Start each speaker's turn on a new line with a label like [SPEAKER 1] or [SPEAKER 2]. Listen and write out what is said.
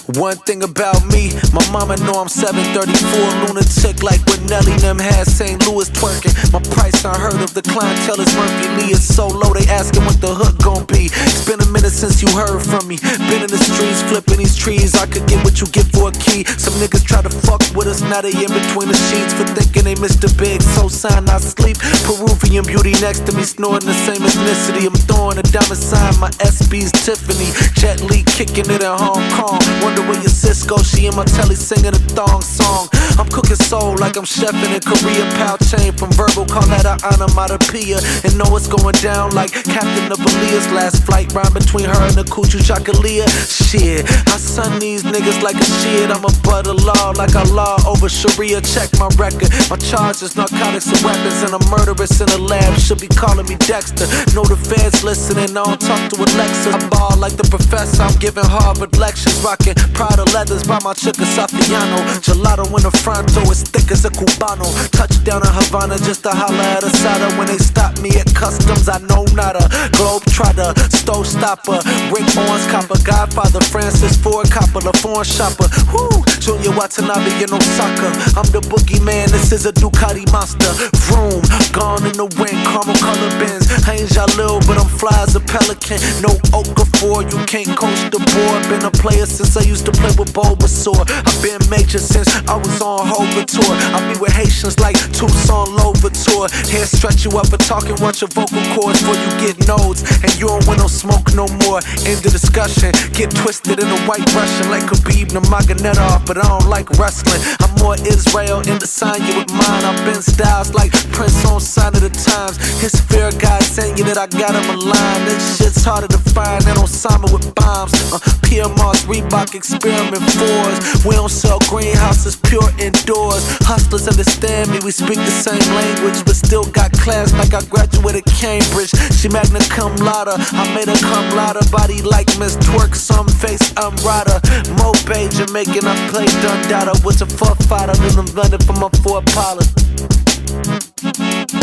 [SPEAKER 1] One thing about me, my mama know I'm 734 lunatic like when Nelly them had St. Louis twerking. My price unheard of, the clientele is Murphy Lee. It's so low they asking what the hook gon' be. It's been a minute since you heard from me. Been in the streets flipping these trees. I could get what you get for a key. Some niggas try to fuck with us, now they in between the sheets for thinking they Mr. Big. So sign I sleep. Peruvian beauty next to me snoring the same ethnicity. I'm throwing a diamond sign, my SB's Tiffany. Jet Li kicking it in Hong Kong. Wonder where your sis go, she in my telly singing a thong song. I'm cooking soul like I'm chefing in Korea. Pow chain from Virgo, call that a onomatopoeia. And know what's going down like Captain of Aaliyah's last flight. Rhyme between her and the Kuchu Chakalia. Shit, I son these niggas like a shit. I'm above the law like a law over Sharia. Check my record, my charges, narcotics and weapons. And a murderess in the lab, should be calling me Dexter. Know the feds listening, I don't talk to Alexa. I ball like the professor, I'm giving Harvard lectures. Rocking Prada leathers by my chica Safiano. Gelato in the fronto, as thick as a Cubano. Touchdown in Havana just to holler at Asada. When they stop me at customs, I know not a globe trotter, stove stopper, Rick Owens copper, Godfather, Francis Ford Coppola, foreign shopper. Whoo, Junior Watanabe in Osaka. I'm the boogeyman, this is a Ducati monster. Vroom, gone in the wind, caramel color bins. I ain't Jalil, but I'm fly as a pelican. No Okafor, you can't coach the board. Been a player since I used to play with Bulbasaur. I've been major since I was on Hova tour. I be with Haitians like Tucson Louverture. Hair stretch you up for talking, watch your vocal cords before you get nodes. And you don't want no smoke no more. End the discussion. Get twisted in a white Russian like Khabib Nurmagomedov, but I don't like wrestling. I'm more Israel in the sign you with mine. I've been styles like Prince on Sign of the Times. His fear God saying you that I got him aligned. This shit's harder to find than Osama with bombs. PMR's Reebok Experiment 4s. We don't sell greenhouses, pure indoors. Hustlers understand me, we speak the same language, but still got class like I graduated Cambridge. She magna cum laude, I made her cum laude. Body like Miss Twerk, some face I'm Rada. Mopay, Jamaican, I played Dundada. Was a fuck fighter, living in London for my 4 pilots.